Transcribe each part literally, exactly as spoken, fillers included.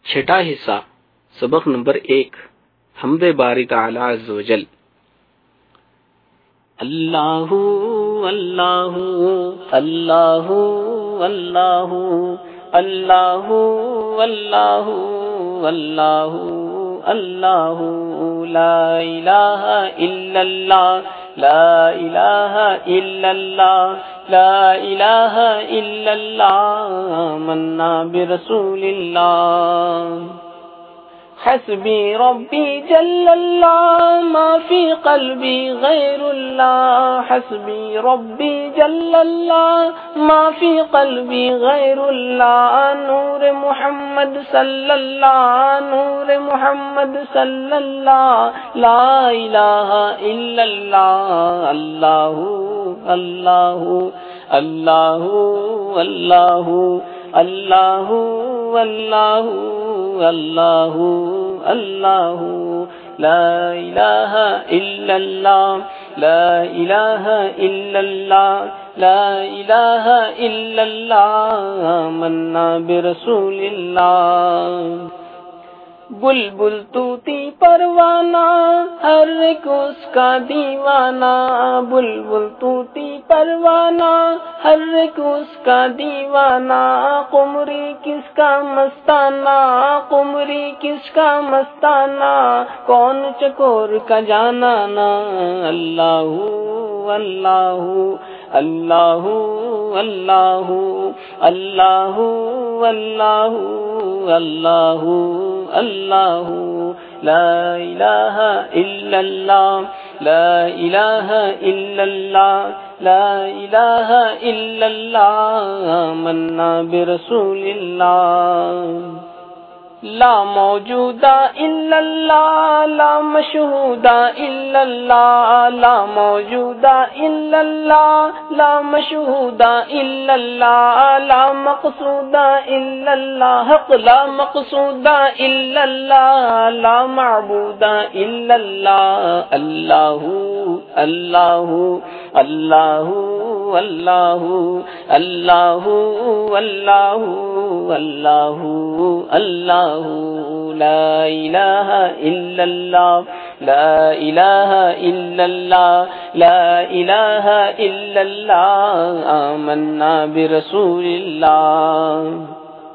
چھٹا حصہ سبق نمبر ایک حمد باری تعالی عز و جل۔ اللہ اللہ اللہ اللہ اللہ اللہ اللہ اللہ لا الہ الا اللہ لا الہ الا اللہ لا الہ الا اللہ منا برسول اللہ حسبی ربی جل اللہ ما فی قلبی غیر اللہ حسبی ربی جل اللہ ما فی قلبی غیر اللہ نور محمد صلی اللہ نور محمد صلی اللہ لا الہ الا اللہ اللہ اللہ اللہ اللہ اللہ اللہ اللہ اللہ لا الہ الا اللہ لا الہ الا اللہ لا الہ الا اللہ منا برسول اللہ بلبل طوطی پروانہ ہر ایک اس کا دیوانہ بلبل طوطی پروانہ ہر ایک اس کا دیوانہ قمری کس کا مستانہ قمری کس کا مستانہ کون چکور کا جانانا اللہ اللہ اللہ اللہ اللہ اللہ اللہ اللہ لا الہ الا اللہ لا الہ الا اللہ لا الہ الا اللہ منا برسول اللہ لا موجودہ الا اللہ لا مشہودہ الا اللہ لا موجودہ الا اللہ لا مشہودہ الا اللہ لا مقصودہ الا اللہ حق لا مقصودہ الا اللہ لا معبودہ الا اللہ اللہ اللہ اللہ اللہ اللہ اللہ اللہ اللہ لا الہ الا اللہ لا الہ الا اللہ لا الہ الا اللہ آمنا برسول اللہ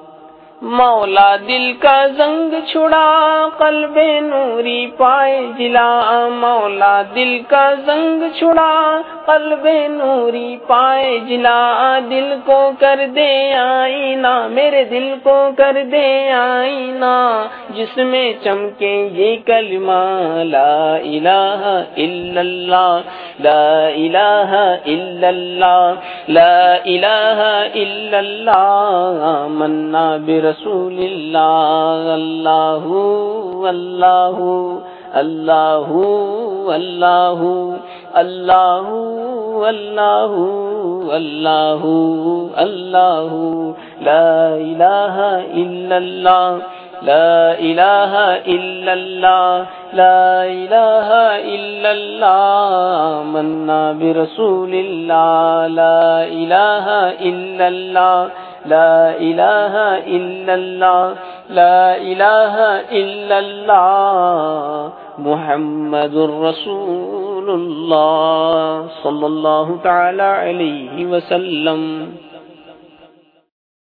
مولا دل کا زنگ چھڑا قلب نوری پائے جلا مولا دل کا زنگ چھڑا قلب نوری پائے جلا دل کو کر دے آئینہ میرے دل کو کر دے آئینہ جس میں چمکے یہ کلمہ لا الہ الا اللہ لا الہ الا اللہ لا الہ الا اللہ آمنا برسول اللہ اللہ اللہ اللہ اللہ اللہ اللہ اللہ اللہ لا الہ الا اللہ لا الہ الا اللہ لا الہ الا اللہ منا برسول اللہ لا الہ الا اللہ لا الہ الا اللہ لا الہ الا اللہ محمد الرسول اللہ صلی اللہ تعالی علیہ وسلم